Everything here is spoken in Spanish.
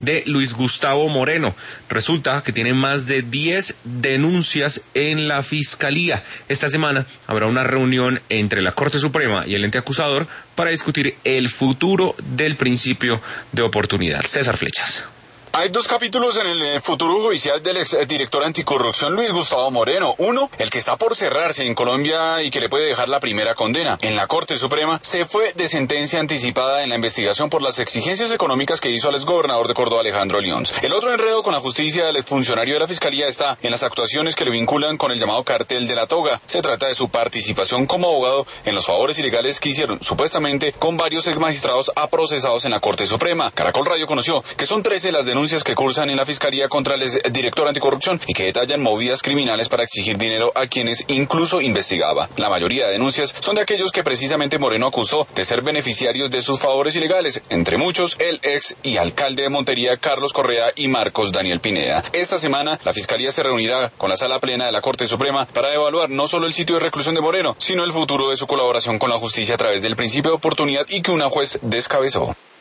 de Luis Gustavo Moreno. Resulta que tiene más de 10 denuncias en la Fiscalía. Esta semana habrá una reunión entre la Corte Suprema y el ente acusador para discutir el futuro del principio de oportunidad. César Flechas. Hay dos capítulos en el futuro judicial del exdirector anticorrupción Luis Gustavo Moreno. Uno, el que está por cerrarse en Colombia y que le puede dejar la primera condena. En la Corte Suprema se fue de sentencia anticipada en la investigación por las exigencias económicas que hizo al exgobernador de Córdoba, Alejandro Lions. El otro enredo con la justicia del exfuncionario de la Fiscalía está en las actuaciones que le vinculan con el llamado cartel de la toga. Se trata de su participación como abogado en los favores ilegales que hicieron supuestamente con varios exmagistrados aprocesados en la Corte Suprema. Caracol Radio conoció que son 13 las denuncias que cursan en la Fiscalía contra el director anticorrupción y que detallan movidas criminales para exigir dinero a quienes incluso investigaba. La mayoría de denuncias son de aquellos que precisamente Moreno acusó de ser beneficiarios de sus favores ilegales, entre muchos el ex y alcalde de Montería Carlos Correa y Marcos Daniel Pineda. Esta semana la Fiscalía se reunirá con la Sala Plena de la Corte Suprema para evaluar no solo el sitio de reclusión de Moreno, sino el futuro de su colaboración con la justicia a través del principio de oportunidad y que una juez descabezó.